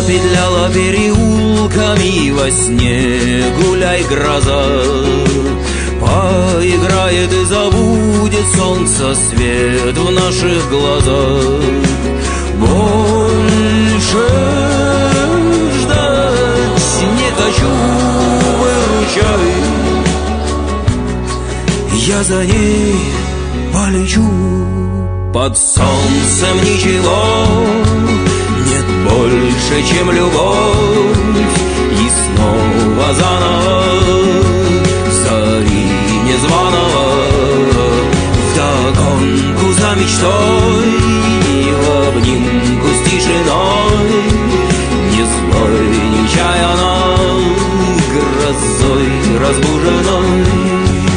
петляла переулками, во сне гуляй, гроза. Поиграет и забудет солнце свет в наших глазах. Больше ждать не хочу, выручай, я за ней полечу. Под солнцем ничего нет больше, чем любовь, и снова заново зари незваного вдогонку за мечтой, в обнимку с тишиной, не злой, нечаянно грозой разбуженной.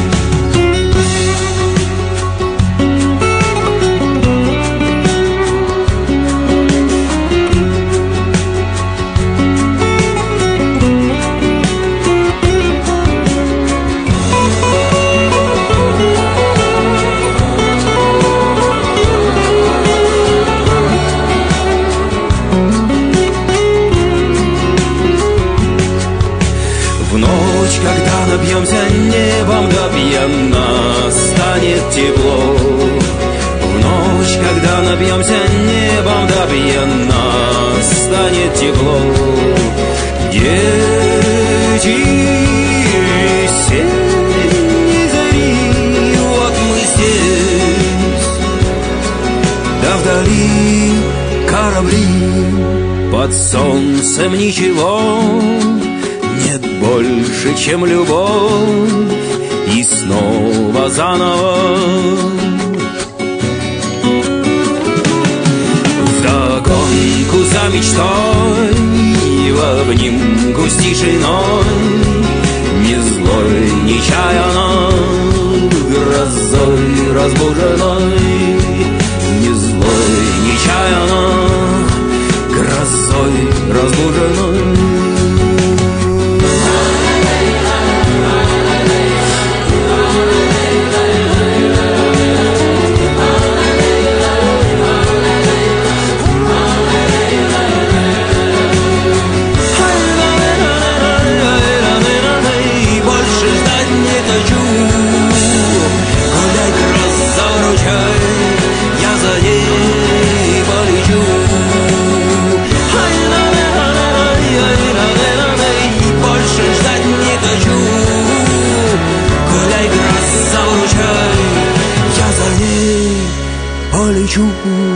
В ночь, когда напьемся небом до пьяна, станет тепло. В ночь, когда напьемся небом до пьяна, станет тепло. Дети весенней зари, вот мы здесь, да вдали корабли. Под солнцем ничего нет больше, чем любовь, и снова заново вдогонку за мечтой, в обнимку с тишиной, не злой, нечаянно грозой разбуженной, не злой, нечаянно грозой разбуженной. Полечу.